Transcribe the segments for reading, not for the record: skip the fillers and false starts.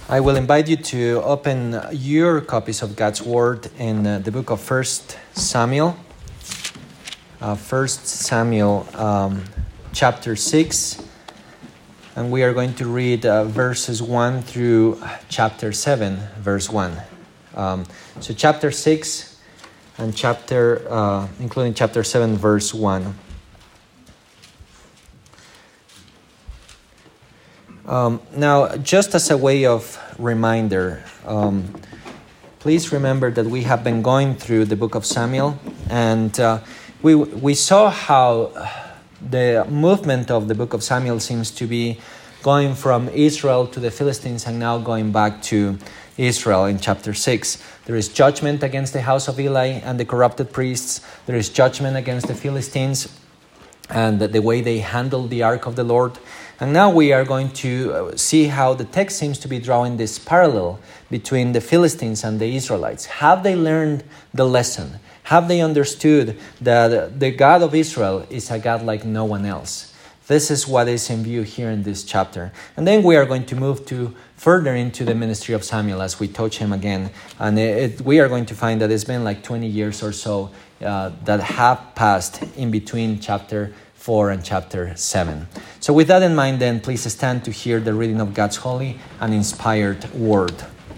I will invite you to open your copies of God's Word in the book of 1 Samuel. 1 Samuel chapter 6. And we are going to read verses 1 through chapter 7, verse 1. So chapter 6 and including chapter 7, verse 1. Now, just as a way of reminder, please remember that we have been going through the book of Samuel, and we saw how the movement of the book of Samuel seems to be going from Israel to the Philistines and now going back to Israel in chapter 6. There is judgment against the house of Eli and the corrupted priests. There is judgment against the Philistines and the way they handled the ark of the Lord. And now we are going to see how the text seems to be drawing this parallel between the Philistines and the Israelites. Have they learned the lesson? Have they understood that the God of Israel is a God like no one else? This is what is in view here in this chapter. And then we are going to move further into the ministry of Samuel as we touch him again. And we are going to find that it's been like 20 years or so that have passed in between chapter 4 and chapter 7. So with that in mind, then, please stand to hear the reading of God's holy and inspired word.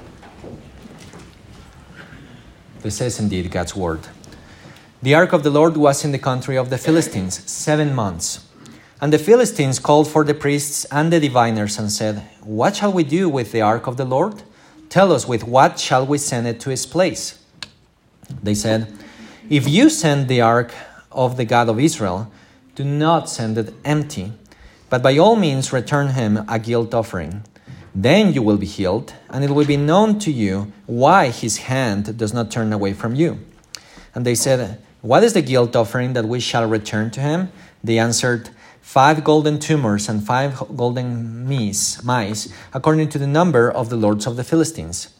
This is indeed God's word. The ark of the Lord was in the country of the Philistines 7 months. And the Philistines called for the priests and the diviners and said, "What shall we do with the ark of the Lord? Tell us, with what shall we send it to its place?" They said, "If you send the ark of the God of Israel, do not send it empty, but by all means return him a guilt offering. Then you will be healed, and it will be known to you why his hand does not turn away from you." And they said, "What is the guilt offering that we shall return to him?" They answered, 5 golden tumors and 5 golden mice, according to the number of the lords of the Philistines.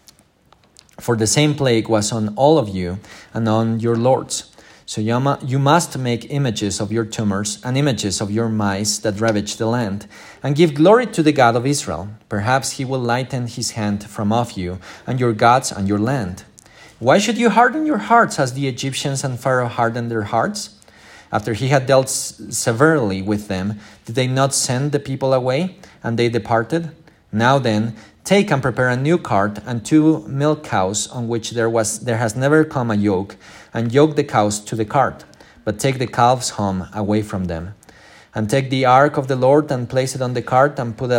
For the same plague was on all of you and on your lords. So you must make images of your tumors and images of your mice that ravage the land, and give glory to the God of Israel. Perhaps he will lighten his hand from off you and your gods and your land. Why should you harden your hearts as the Egyptians and Pharaoh hardened their hearts? After he had dealt severely with them, did they not send the people away, and they departed? Now then, take and prepare a new cart and 2 milk cows on which there has never come a yoke, and yoke the cows to the cart, but take the calves home away from them. And take the ark of the Lord and place it on the cart, and put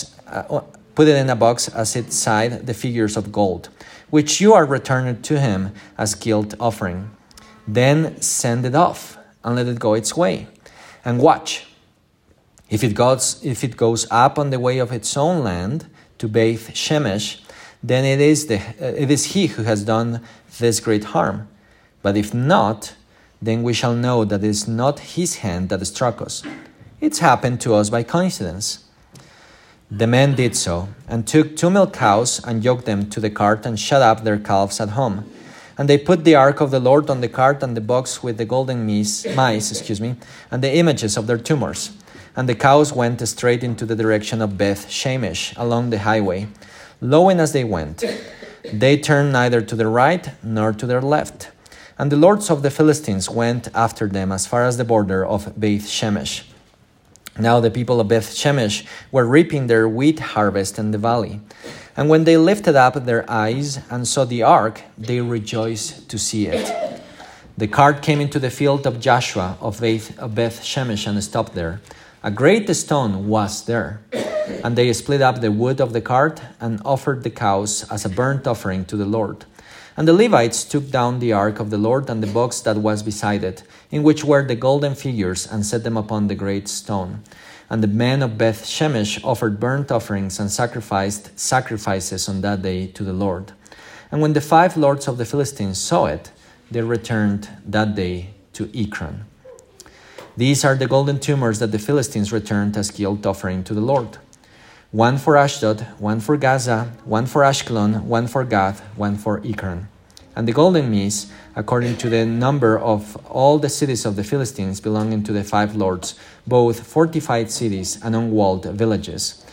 it in a box as its side the figures of gold, which you are returning to him as guilt offering. Then send it off and let it go its way, and watch. If it goes up on the way of its own land to Beth Shemesh, then it is he who has done this great harm. But if not, then we shall know that it is not his hand that struck us. It's happened to us by coincidence." The men did so, and took 2 milk cows and yoked them to the cart and shut up their calves at home. And they put the ark of the Lord on the cart and the box with the golden mice, and the images of their tumors. And the cows went straight into the direction of Beth Shemesh along the highway, lowing as they went. They turned neither to the right nor to their left. And the lords of the Philistines went after them as far as the border of Beth Shemesh. Now the people of Beth Shemesh were reaping their wheat harvest in the valley. And when they lifted up their eyes and saw the ark, they rejoiced to see it. The cart came into the field of Joshua of Beth Shemesh and stopped there. A great stone was there. And they split up the wood of the cart and offered the cows as a burnt offering to the Lord. And the Levites took down the ark of the Lord and the box that was beside it, in which were the golden figures, and set them upon the great stone. And the men of Beth Shemesh offered burnt offerings and sacrificed sacrifices on that day to the Lord. And when the 5 lords of the Philistines saw it, they returned that day to Ekron. These are the golden tumors that the Philistines returned as guilt offering to the Lord. 1 for Ashdod, 1 for Gaza, 1 for Ashkelon, 1 for Gath, 1 for Ekron. And the golden mice, according to the number of all the cities of the Philistines belonging to the 5 lords, both fortified cities and unwalled villages.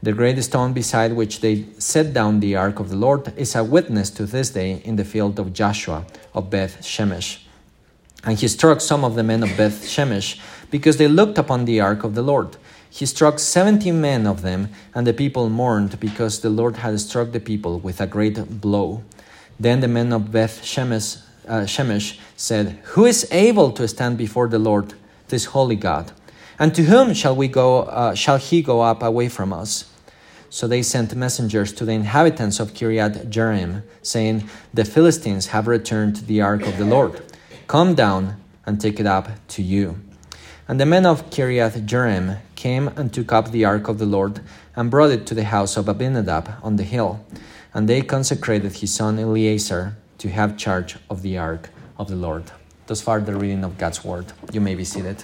The great stone beside which they set down the ark of the Lord is a witness to this day in the field of Joshua of Beth Shemesh. And he struck some of the men of Beth Shemesh because they looked upon the ark of the Lord. He struck 70 men of them, and the people mourned because the Lord had struck the people with a great blow. Then the men of Beth Shemesh said, "Who is able to stand before the Lord, this holy God? And to whom shall he go up away from us?" So they sent messengers to the inhabitants of Kiriath Jearim, saying, "The Philistines have returned the ark of the Lord. Come down and take it up to you." And the men of Kiriath Jearim came and took up the ark of the Lord and brought it to the house of Abinadab on the hill. And they consecrated his son Eleazar to have charge of the ark of the Lord. Thus far, the reading of God's word. You may be seated.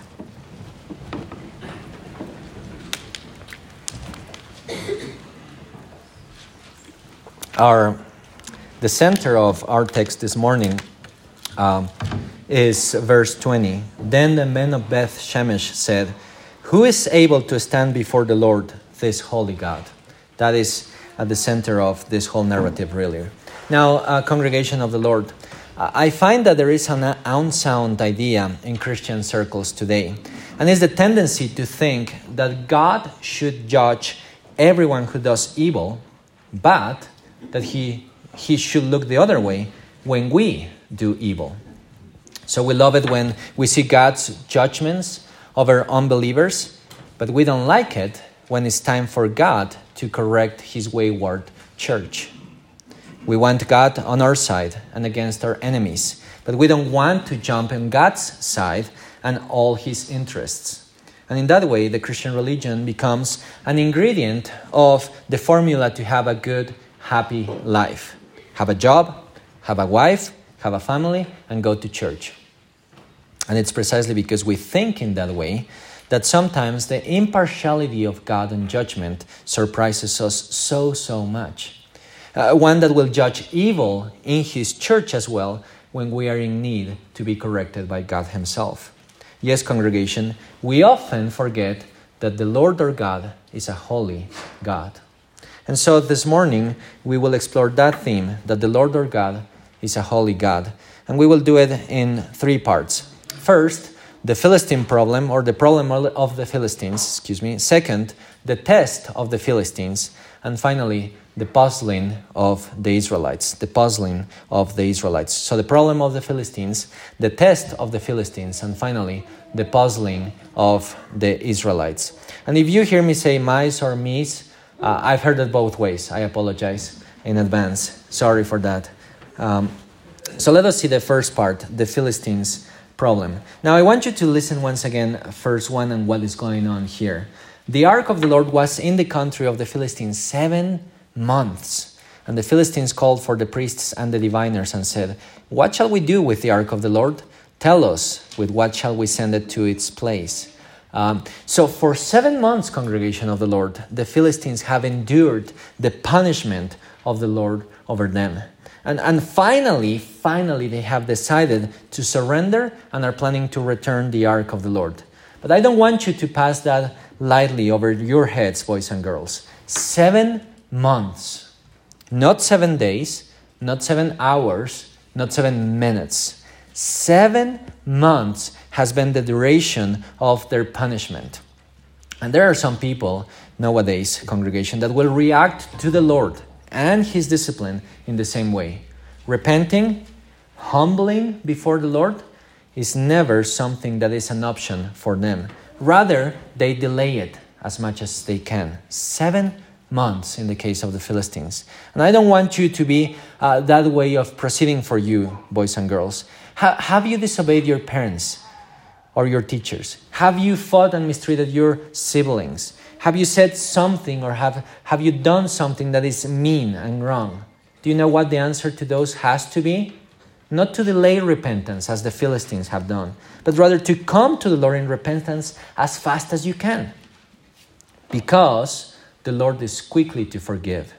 The center of our text this morning is verse 20. Then the men of Beth Shemesh said, "Who is able to stand before the Lord, this holy God?" That is at the center of this whole narrative, really. Now, congregation of the Lord, I find that there is an unsound idea in Christian circles today, and it's the tendency to think that God should judge everyone who does evil, but that he should look the other way when we do evil. So we love it when we see God's judgments over unbelievers, but we don't like it when it's time for God to correct his wayward church. We want God on our side and against our enemies, but we don't want to jump on God's side and all his interests. And in that way, the Christian religion becomes an ingredient of the formula to have a good, happy life. Have a job, have a wife, have a family, and go to church. And it's precisely because we think in that way that sometimes the impartiality of God in judgment surprises us so much. One that will judge evil in his church as well when we are in need to be corrected by God himself. Yes, congregation, we often forget that the Lord our God is a holy God. And so this morning, we will explore that theme, that the Lord our God is a holy God. And we will do it in 3 parts. First, the Philistine problem, or the problem of the Philistines, Second, the test of the Philistines. And finally, the puzzling of the Israelites. So the problem of the Philistines, the test of the Philistines, and finally, the puzzling of the Israelites. And if you hear me say mice or me's, I've heard it both ways. I apologize in advance. Sorry for that. So let us see the first part, the Philistines' problem. Now I want you to listen once again, verse 1, and what is going on here. The ark of the Lord was in the country of the Philistines 7 months. And the Philistines called for the priests and the diviners and said, "What shall we do with the ark of the Lord? Tell us, with what shall we send it to its place?" So for 7 months, congregation of the Lord, the Philistines have endured the punishment of the Lord over them. And finally, they have decided to surrender and are planning to return the ark of the Lord. But I don't want you to pass that lightly over your heads, boys and girls. 7 months. Not 7 days, not 7 hours, not 7 minutes. 7 months has been the duration of their punishment. And there are some people nowadays, congregation, that will react to the Lord and his discipline in the same way. Repenting, humbling before the Lord is never something that is an option for them. Rather, they delay it as much as they can. 7 months in the case of the Philistines. And I don't want you to be that way of proceeding for you, boys and girls. Have you disobeyed your parents or your teachers? Have you fought and mistreated your siblings? Have you said something or have you done something that is mean and wrong? Do you know what the answer to those has to be? Not to delay repentance as the Philistines have done, but rather to come to the Lord in repentance as fast as you can. Because the Lord is quickly to forgive.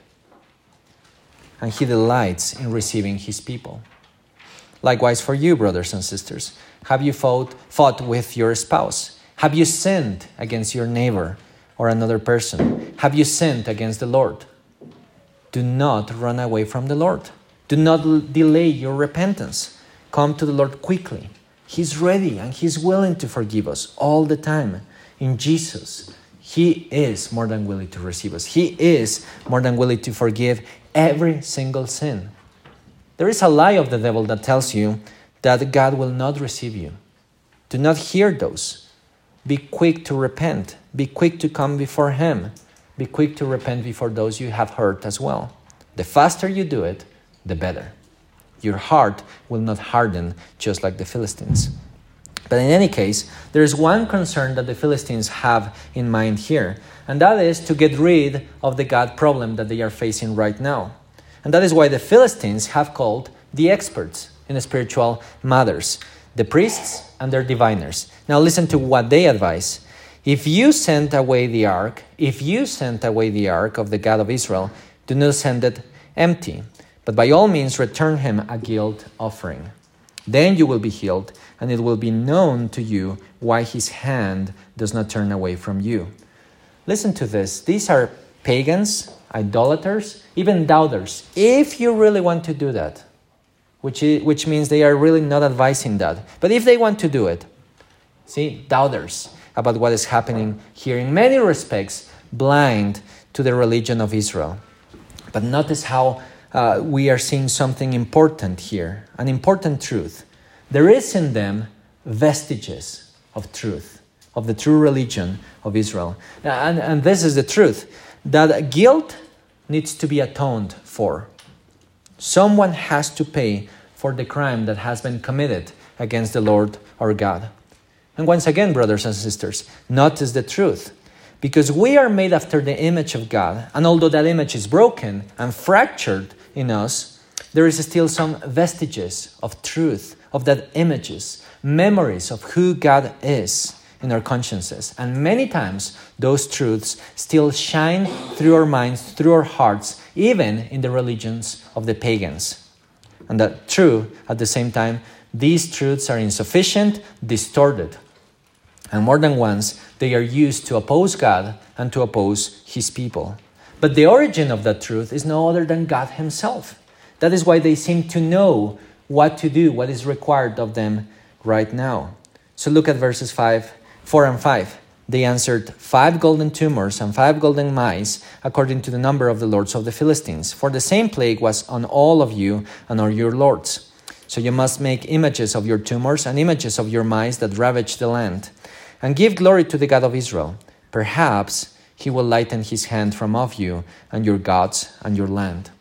And he delights in receiving his people. Likewise for you, brothers and sisters. Have you fought with your spouse? Have you sinned against your neighbor or another person? Have you sinned against the Lord? Do not run away from the Lord. Do not delay your repentance. Come to the Lord quickly. He's ready and He's willing to forgive us all the time. In Jesus, He is more than willing to receive us. He is more than willing to forgive every single sin. There is a lie of the devil that tells you that God will not receive you. Do not hear those. Be quick to repent. Be quick to come before Him. Be quick to repent before those you have hurt as well. The faster you do it, the better. Your heart will not harden just like the Philistines. But in any case, there is one concern that the Philistines have in mind here, and that is to get rid of the God problem that they are facing right now. And that is why the Philistines have called the experts in spiritual matters, the priests and their diviners. Now listen to what they advise. If you send away the ark of the God of Israel, do not send it empty, but by all means return him a guilt offering. Then you will be healed, and it will be known to you why his hand does not turn away from you. Listen to this. These are pagans, idolaters, even doubters. If you really want to do that, which means they are really not advising that. But if they want to do it, see, doubters about what is happening here, in many respects, blind to the religion of Israel. But notice how we are seeing something important here, an important truth. There is in them vestiges of truth, of the true religion of Israel. And this is the truth, that guilt needs to be atoned for. Someone has to pay for the crime that has been committed against the Lord our God. And once again, brothers and sisters, notice the truth. Because we are made after the image of God, and although that image is broken and fractured in us, there is still some vestiges of truth, of that images, memories of who God is in our consciences. And many times, those truths still shine through our minds, through our hearts, even in the religions of the pagans. And that true, at the same time, these truths are insufficient, distorted. And more than once, they are used to oppose God and to oppose His people. But the origin of that truth is no other than God Himself. That is why they seem to know what to do, what is required of them right now. So look at verses 4 and 5. They answered, 5 golden tumors and 5 golden mice, according to the number of the lords of the Philistines. For the same plague was on all of you and on your lords. So you must make images of your tumors and images of your mice that ravage the land. And give glory to the God of Israel. Perhaps He will lighten His hand from off you and your gods and your land.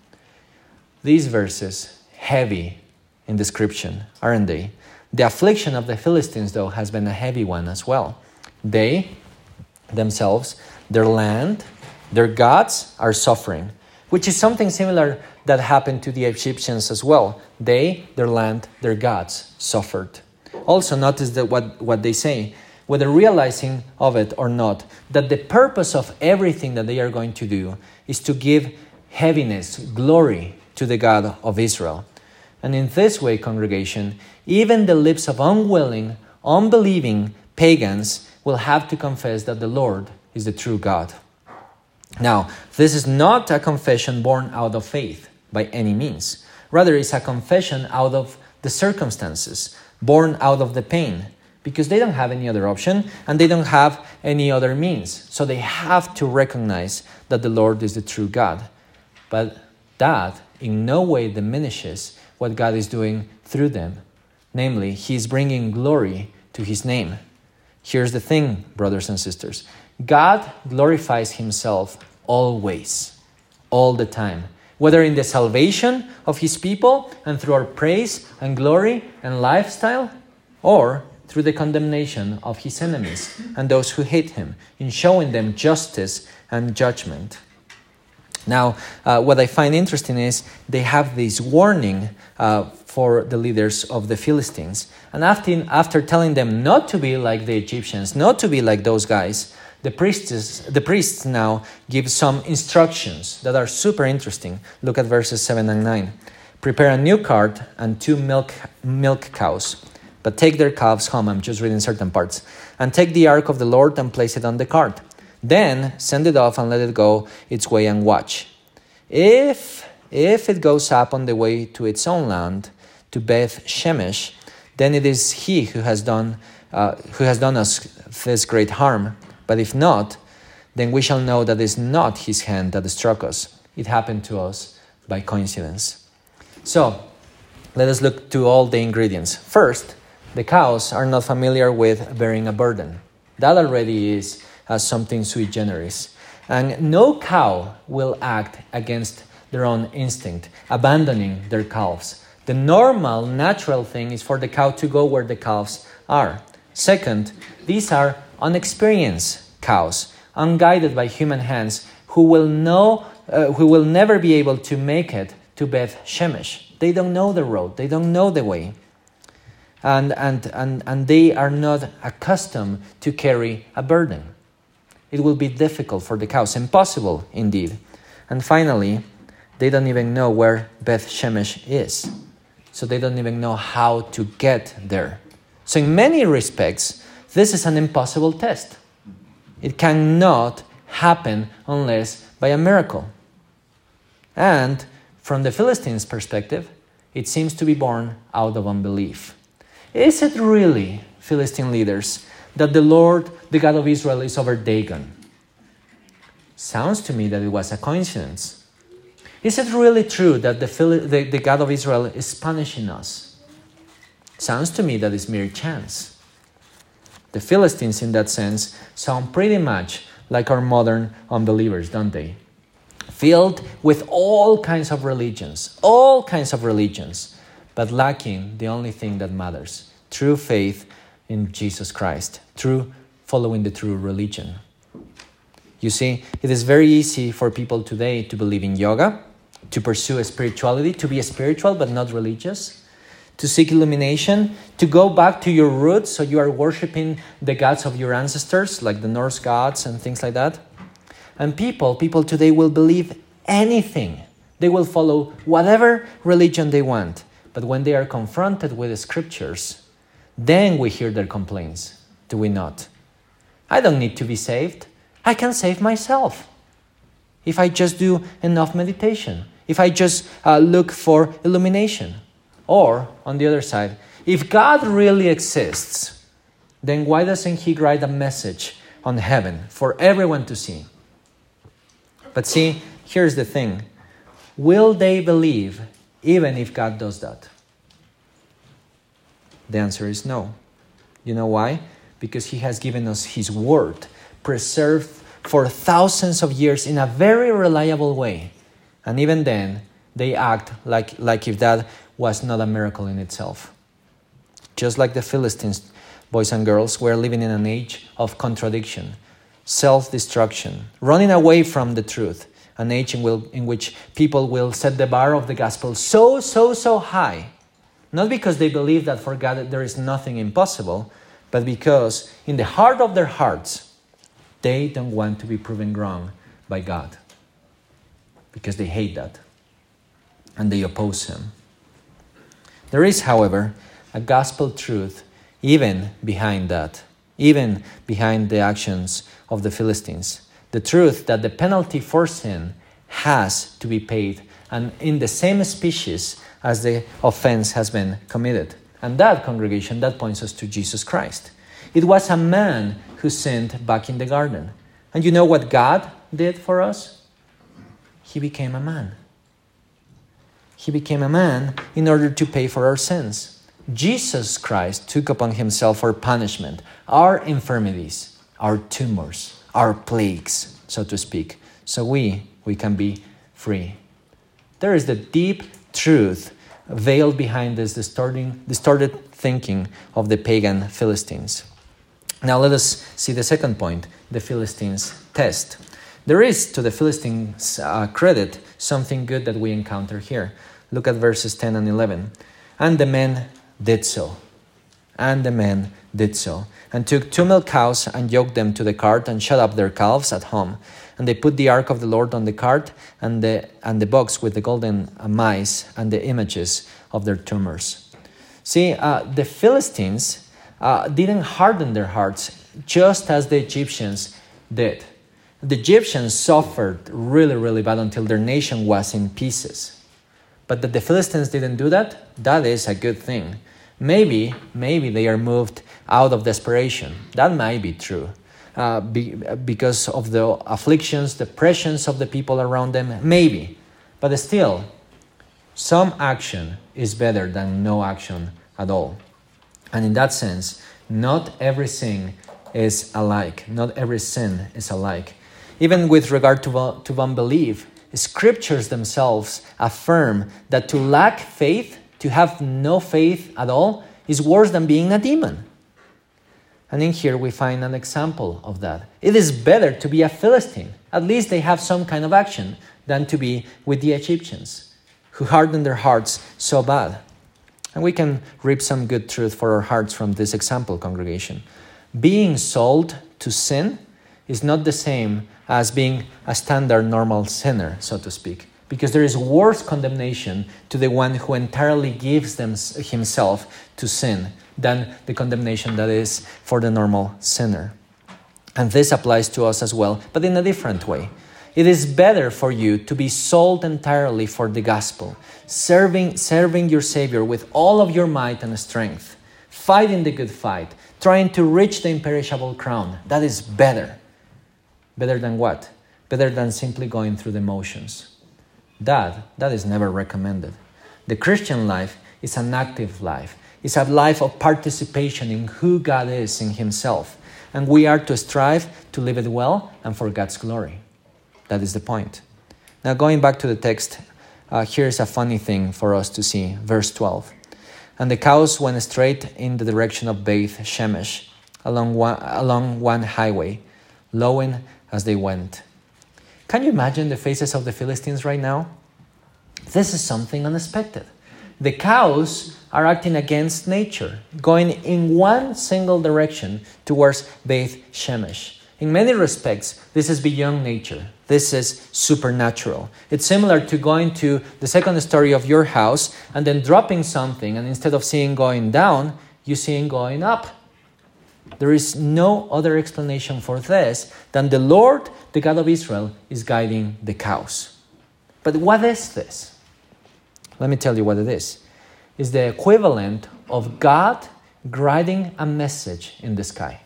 These verses, heavy in description, aren't they? The affliction of the Philistines, though, has been a heavy one as well. They, themselves, their land, their gods are suffering, which is something similar that happened to the Egyptians as well. They, their land, their gods suffered. Also, notice that what they say, whether realizing of it or not, that the purpose of everything that they are going to do is to give heaviness, glory to the God of Israel. And in this way, congregation, even the lips of unwilling, unbelieving pagans will have to confess that the Lord is the true God. Now, this is not a confession born out of faith by any means. Rather, it's a confession out of the circumstances, born out of the pain, because they don't have any other option and they don't have any other means. So they have to recognize that the Lord is the true God. But that in no way diminishes what God is doing through them. Namely, He is bringing glory to His name. Here's the thing, brothers and sisters. God glorifies Himself always, all the time. Whether in the salvation of His people and through our praise and glory and lifestyle, or through the condemnation of His enemies and those who hate Him, in showing them justice and judgment. Now, what I find interesting is they have this warning for the leaders of the Philistines. And after telling them not to be like the Egyptians, not to be like those guys, the priests now give some instructions that are super interesting. Look at verses 7 and 9. Prepare a new cart and 2 milk cows. But take their calves home, I'm just reading certain parts, and take the ark of the Lord and place it on the cart. Then send it off and let it go its way and watch. If it goes up on the way to its own land, to Beth Shemesh, then it is he who has done us this great harm. But if not, then we shall know that it is not his hand that struck us. It happened to us by coincidence. So, let us look to all the ingredients. First, the cows are not familiar with bearing a burden. That already is something sui generis. And no cow will act against their own instinct, abandoning their calves. The normal, natural thing is for the cow to go where the calves are. Second, these are unexperienced cows, unguided by human hands, who will never be able to make it to Beth Shemesh. They don't know the road. They don't know the way. And they are not accustomed to carry a burden. It will be difficult for the cows, impossible indeed. And finally, they don't even know where Beth Shemesh is. So they don't even know how to get there. So in many respects, this is an impossible test. It cannot happen unless by a miracle. And from the Philistines' perspective, it seems to be born out of unbelief. Is it really, Philistine leaders, that the Lord, the God of Israel, is over Dagon? Sounds to me that it was a coincidence. Is it really true that the God of Israel is punishing us? Sounds to me that it's mere chance. The Philistines, in that sense, sound pretty much like our modern unbelievers, don't they? Filled with all kinds of religions, but lacking the only thing that matters, true faith in Jesus Christ, following the true religion. You see, it is very easy for people today to believe in yoga, to pursue spirituality, to be spiritual but not religious, to seek illumination, to go back to your roots, so you are worshiping the gods of your ancestors, like the Norse gods and things like that. And people today will believe anything. They will follow whatever religion they want. But when they are confronted with the scriptures, then we hear their complaints, do we not? I don't need to be saved. I can save myself. If I just do enough meditation, if I just look for illumination. Or, on the other side, if God really exists, then why doesn't he write a message on heaven for everyone to see? But see, here's the thing. Will they believe even if God does that? The answer is no. You know why? Because he has given us his word, preserved for thousands of years in a very reliable way. And even then, they act like if that was not a miracle in itself. Just like the Philistines, boys and girls, we're living in an age of contradiction, self-destruction, running away from the truth, an age in which people will set the bar of the gospel so high, not because they believe that for God there is nothing impossible, but because in the heart of their hearts, they don't want to be proven wrong by God, because they hate that and they oppose him. There is, however, a gospel truth even behind that, even behind the actions of the Philistines. The truth that the penalty for sin has to be paid, and in the same species as the offense has been committed. And that, congregation, that points us to Jesus Christ. It was a man who sinned back in the garden. And you know what God did for us? He became a man. He became a man in order to pay for our sins. Jesus Christ took upon himself our punishment, our infirmities, our tumors, our plagues, so to speak, so we can be free. There is the deep truth veiled behind this distorted thinking of the pagan Philistines. Now let us see the second point, the Philistines' test. There is, to the Philistines' credit, something good that we encounter here. Look at verses 10 and 11. And the men did so. And the men did so. And took 2 milk cows and yoked them to the cart and shut up their calves at home. And they put the ark of the Lord on the cart and the box with the golden mice and the images of their tumors. See, the Philistines didn't harden their hearts just as the Egyptians did. The Egyptians suffered really, really bad until their nation was in pieces. But that the Philistines didn't do that, that is a good thing. Maybe they are moved out of desperation. That might be true. Because of the afflictions, depressions of the people around them, maybe. But still, some action is better than no action at all. And in that sense, not every sin is alike. Not every sin is alike. Even with regard to unbelief, scriptures themselves affirm that to lack faith, to have no faith at all, is worse than being a demon. And in here we find an example of that. It is better to be a Philistine. At least they have some kind of action than to be with the Egyptians, who hardened their hearts so bad. And we can reap some good truth for our hearts from this example, congregation. Being sold to sin is not the same as being a standard normal sinner, so to speak. Because there is worse condemnation to the one who entirely gives himself to sin than the condemnation that is for the normal sinner. And this applies to us as well, but in a different way. It is better for you to be sold entirely for the gospel, serving your Savior with all of your might and strength, fighting the good fight, trying to reach the imperishable crown. That is better. Better than what? Better than simply going through the motions. That is never recommended. The Christian life is an active life. It's a life of participation in who God is in Himself. And we are to strive to live it well and for God's glory. That is the point. Now going back to the text, here's a funny thing for us to see. Verse 12. And the cows went straight in the direction of Beth Shemesh, along one highway, lowing as they went. Can you imagine the faces of the Philistines right now? This is something unexpected. The cows are acting against nature, going in one single direction towards Beth Shemesh. In many respects, this is beyond nature. This is supernatural. It's similar to going to the second story of your house and then dropping something, and instead of seeing going down, you see it going up. There is no other explanation for this than the Lord, the God of Israel, is guiding the cows. But what is this? Let me tell you what it is. It's the equivalent of God guiding a message in the sky.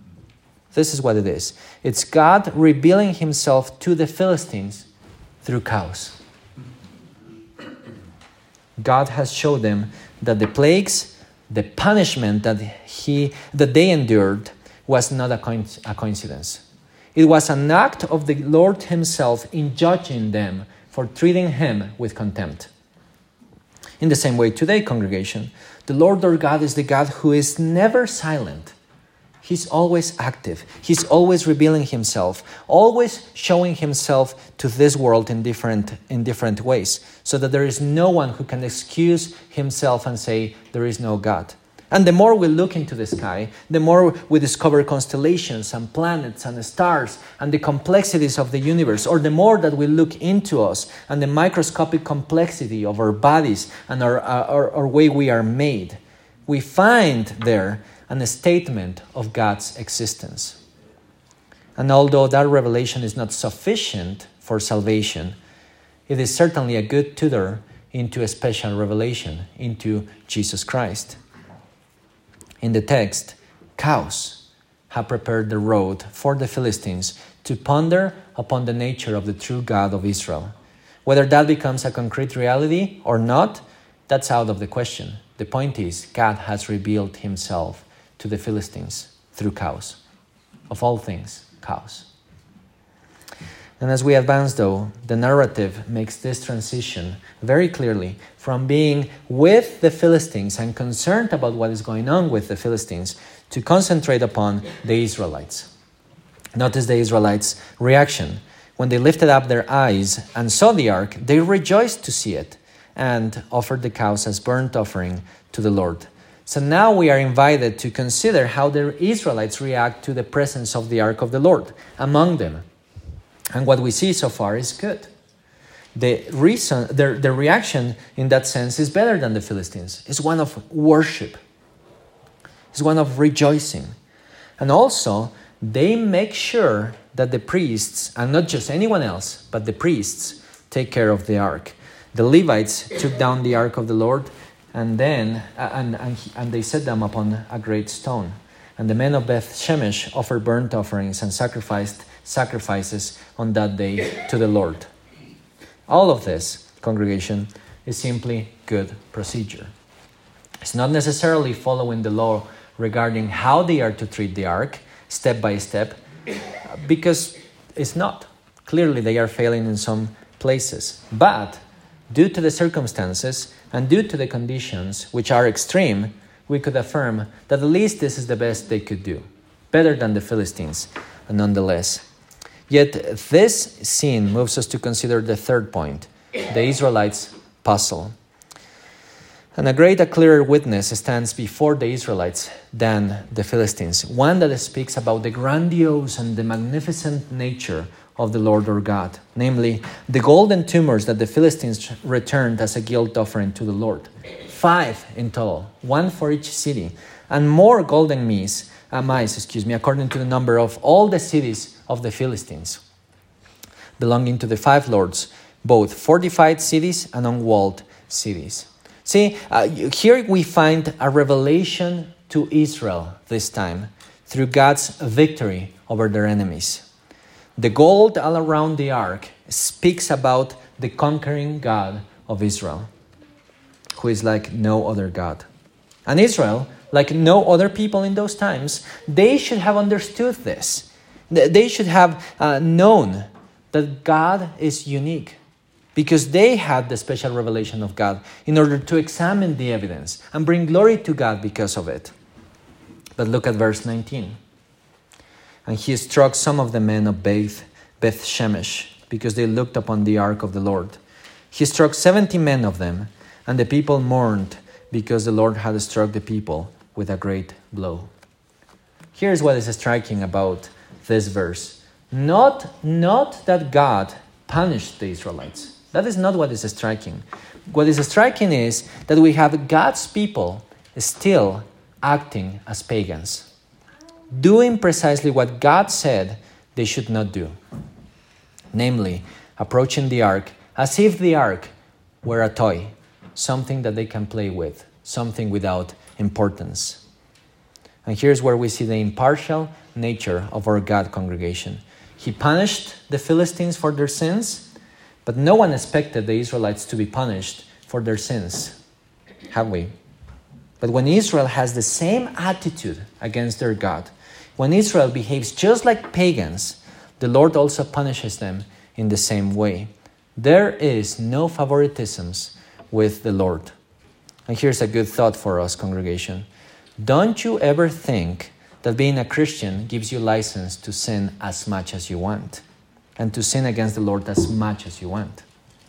This is what it is. It's God revealing Himself to the Philistines through cows. God has showed them that the plagues, the punishment that they endured was not a coincidence. It was an act of the Lord Himself in judging them for treating Him with contempt. In the same way today, congregation, the Lord our God is the God who is never silent. He's always active. He's always revealing Himself, always showing Himself to this world in different ways, so that there is no one who can excuse himself and say, there is no God. And the more we look into the sky, the more we discover constellations and planets and stars and the complexities of the universe, or the more that we look into us and the microscopic complexity of our bodies and our way we are made, we find there a statement of God's existence. And although that revelation is not sufficient for salvation, it is certainly a good tutor into a special revelation, into Jesus Christ. In the text, cows have prepared the road for the Philistines to ponder upon the nature of the true God of Israel. Whether that becomes a concrete reality or not, that's out of the question. The point is, God has revealed Himself to the Philistines through cows. Of all things, cows. And as we advance, though, the narrative makes this transition very clearly from being with the Philistines and concerned about what is going on with the Philistines to concentrate upon the Israelites. Notice the Israelites' reaction. When they lifted up their eyes and saw the ark, they rejoiced to see it and offered the cows as burnt offering to the Lord. So now we are invited to consider how the Israelites react to the presence of the ark of the Lord among them. And what we see so far is good. The reaction in that sense is better than the Philistines. It's one of worship. It's one of rejoicing. And also, they make sure that the priests, and not just anyone else, but the priests, take care of the ark. The Levites took down the ark of the Lord, and then and they set them upon a great stone. And the men of Beth Shemesh offered burnt offerings and sacrifices on that day to the Lord. All of this, congregation, is simply good procedure. It's not necessarily following the law regarding how they are to treat the ark, step by step, because it's not. Clearly, they are failing in some places. But due to the circumstances and due to the conditions, which are extreme, we could affirm that at least this is the best they could do. Better than the Philistines, nonetheless. Yet this scene moves us to consider the third point, the Israelites' puzzle. And a clearer witness stands before the Israelites than the Philistines, one that speaks about the grandiose and the magnificent nature of the Lord our God, namely the golden tumors that the Philistines returned as a guilt offering to the Lord. 5 in total, 1 for each city, and more golden mice, according to the number of all the cities of the Philistines, belonging to the 5 lords, both fortified cities and unwalled cities. See, here we find a revelation to Israel this time through God's victory over their enemies. The gold all around the ark speaks about the conquering God of Israel, who is like no other God. And Israel, like no other people in those times, they should have understood this. They should have known that God is unique, because they had the special revelation of God in order to examine the evidence and bring glory to God because of it. But look at verse 19. And he struck some of the men of Beth Shemesh, because they looked upon the ark of the Lord. He struck 70 men of them, and the people mourned, because the Lord had struck the people with a great blow. Here's what is striking about this verse. Not that God punished the Israelites. That is not what is striking. What is striking is that we have God's people still acting as pagans, doing precisely what God said they should not do, namely, approaching the ark as if the ark were a toy, something that they can play with, something without importance. And here's where we see the impartial nature of our God congregation. He punished the Philistines for their sins, but no one expected the Israelites to be punished for their sins, have we? But when Israel has the same attitude against their God, when Israel behaves just like pagans, the Lord also punishes them in the same way. There is no favoritisms with the Lord. And here's a good thought for us, congregation. Don't you ever think that being a Christian gives you license to sin as much as you want, and to sin against the Lord as much as you want.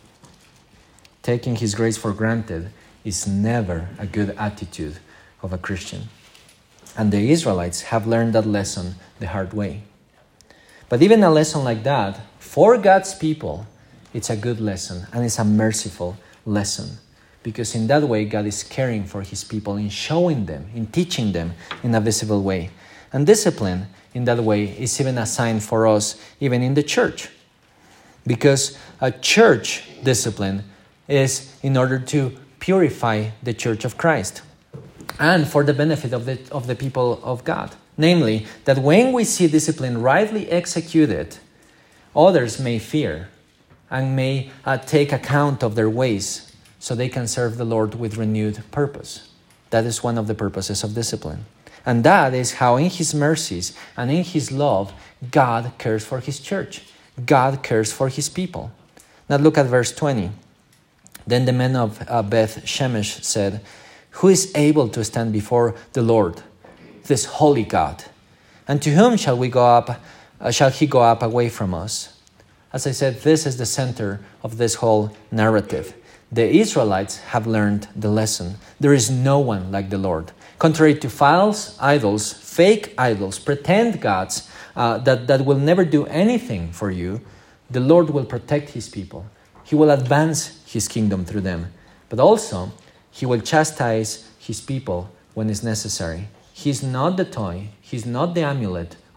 Taking His grace for granted is never a good attitude of a Christian. And the Israelites have learned that lesson the hard way. But even a lesson like that, for God's people, it's a good lesson, and it's a merciful lesson. Because in that way, God is caring for His people, in showing them, in teaching them in a visible way. And discipline, in that way, is even a sign for us, even in the church. Because a church discipline is in order to purify the church of Christ and for the benefit of the people of God. Namely, that when we see discipline rightly executed, others may fear and may take account of their ways so they can serve the Lord with renewed purpose. That is one of the purposes of discipline. And that is how in His mercies and in His love, God cares for His church. God cares for His people. Now look at verse 20. Then the men of Beth Shemesh said, "Who is able to stand before the Lord, this holy God? And to whom shall we go up? Shall He go up away from us?" As I said, this is the center of this whole narrative. The Israelites have learned the lesson. There is no one like the Lord. Contrary to false idols, fake idols, pretend gods that will never do anything for you, the Lord will protect His people. He will advance His kingdom through them. But also, He will chastise His people when it's necessary. He's not the toy. He's not the amulet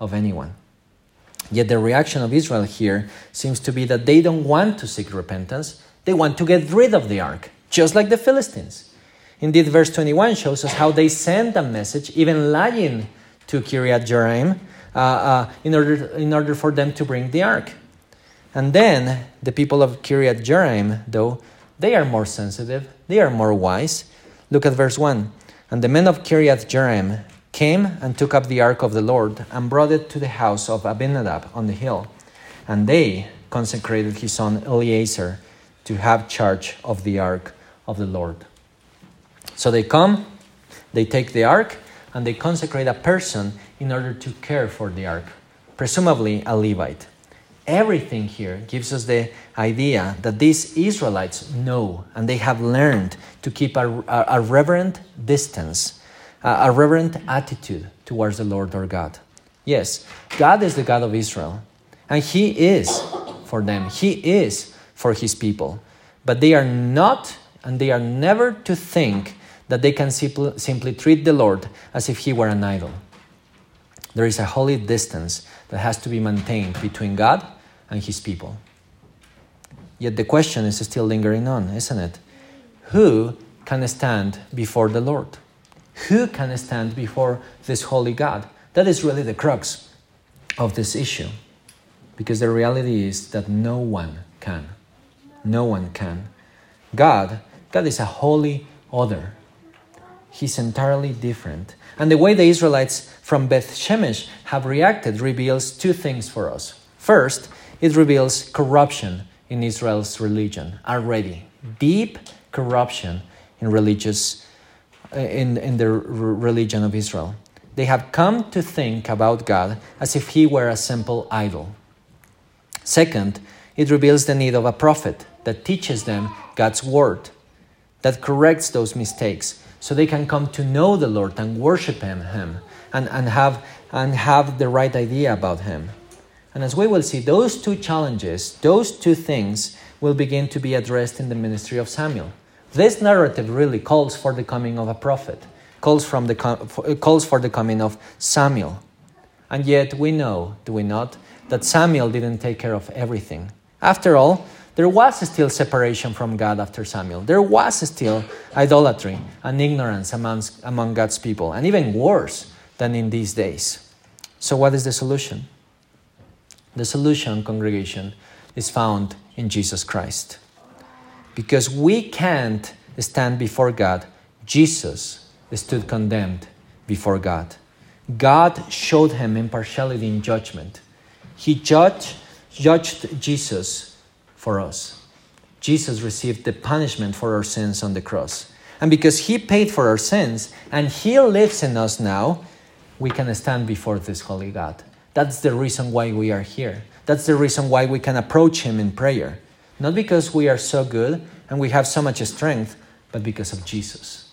of anyone. Yet the reaction of Israel here seems to be that they don't want to seek repentance. They want to get rid of the ark, just like the Philistines. Indeed, verse 21 shows us how they sent a message, even lying to Kiriath Jearim, in order for them to bring the ark. And then the people of Kiriath Jearim, though, they are more sensitive, they are more wise. Look at verse 1. And the men of Kiriath Jearim came and took up the ark of the Lord and brought it to the house of Abinadab on the hill. And they consecrated his son Eleazar to have charge of the ark of the Lord. So they come, they take the ark, and they consecrate a person in order to care for the ark, presumably a Levite. Everything here gives us the idea that these Israelites know and they have learned to keep a reverent distance, a reverent attitude towards the Lord our God. Yes, God is the God of Israel, and He is for them. He is for His people. But they are not, and they are never to think that they can simply treat the Lord as if He were an idol. There is a holy distance that has to be maintained between God and His people. Yet the question is still lingering on, isn't it? Who can stand before the Lord? Who can stand before this holy God? That is really the crux of this issue. Because the reality is that no one can. No one can. God is a holy other. He's entirely different. And the way the Israelites from Beth Shemesh have reacted reveals two things for us. First, it reveals corruption in Israel's religion already. Deep corruption in the religion of Israel. They have come to think about God as if He were a simple idol. Second, it reveals the need of a prophet that teaches them God's word, that corrects those mistakes, so they can come to know the Lord and worship Him and have the right idea about Him. And as we will see, those two challenges, those two things will begin to be addressed in the ministry of Samuel. This narrative really calls for the coming of a prophet, calls for the coming of Samuel. And yet we know, do we not, that Samuel didn't take care of everything. After all, there was still separation from God after Samuel. There was still idolatry and ignorance among God's people, and even worse than in these days. So what is the solution? The solution, congregation, is found in Jesus Christ. Because we can't stand before God, Jesus stood condemned before God. God showed Him impartiality in judgment. He judged Jesus for us. Jesus received the punishment for our sins on the cross. And because He paid for our sins and He lives in us now, we can stand before this holy God. That's the reason why we are here. That's the reason why we can approach Him in prayer. Not because we are so good and we have so much strength, but because of Jesus.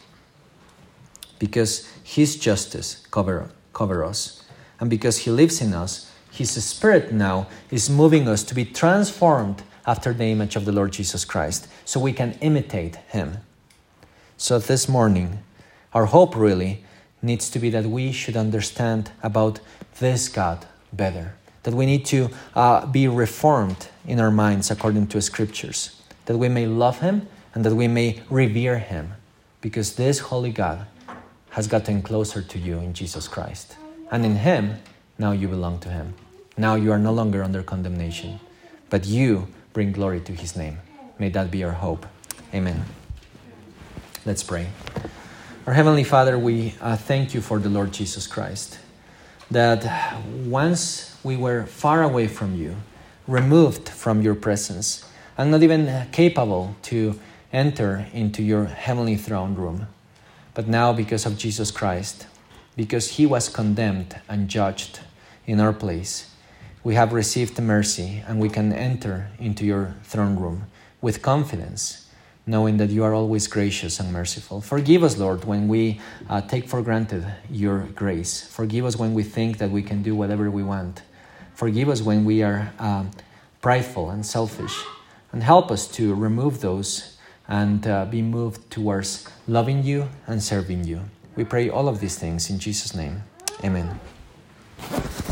Because His justice cover us. And because He lives in us, His Spirit now is moving us to be transformed after the image of the Lord Jesus Christ, so we can imitate Him. So this morning, our hope really needs to be that we should understand about this God better. That we need to be reformed in our minds according to Scriptures. That we may love Him and that we may revere Him. Because this holy God has gotten closer to you in Jesus Christ. And in Him, now you belong to Him. Now you are no longer under condemnation, but you bring glory to His name. May that be our hope. Amen. Let's pray. Our Heavenly Father, we thank You for the Lord Jesus Christ, that once we were far away from You, removed from Your presence, and not even capable to enter into Your heavenly throne room. But now, because of Jesus Christ, because He was condemned and judged in our place, we have received mercy and we can enter into Your throne room with confidence, knowing that You are always gracious and merciful. Forgive us, Lord, when we take for granted Your grace. Forgive us when we think that we can do whatever we want. Forgive us when we are prideful and selfish. And help us to remove those and be moved towards loving You and serving You. We pray all of these things in Jesus' name. Amen.